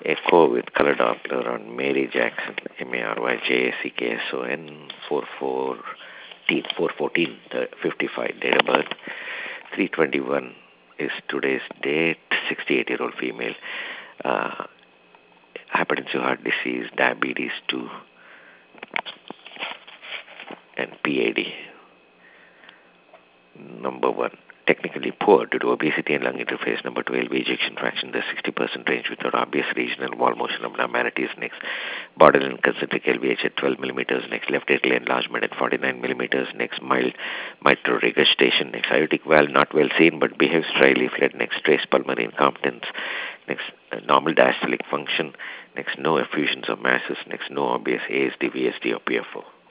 Echo with color Doppler on Mary Jackson, MaryJackson, 414, 55, date of birth, 321 is today's date, 68-year-old female, uh, hypertensive heart disease, diabetes 2, and PAD. Number 1, technically poor due to obesity and lung interface. Number 2, LV ejection fraction in the 60% range without obvious regional wall motion abnormalities. Next, borderline concentric LVH at 12 millimeters. Next, left atrial enlargement at 49 millimeters. Next, mild mitral regurgitation. Next, aortic valve not well seen but behaves dryly flat. Next, trace pulmonary incompetence. Next, normal diastolic function. Next, no effusions of masses. Next, no obvious ASD, VSD, or PFO.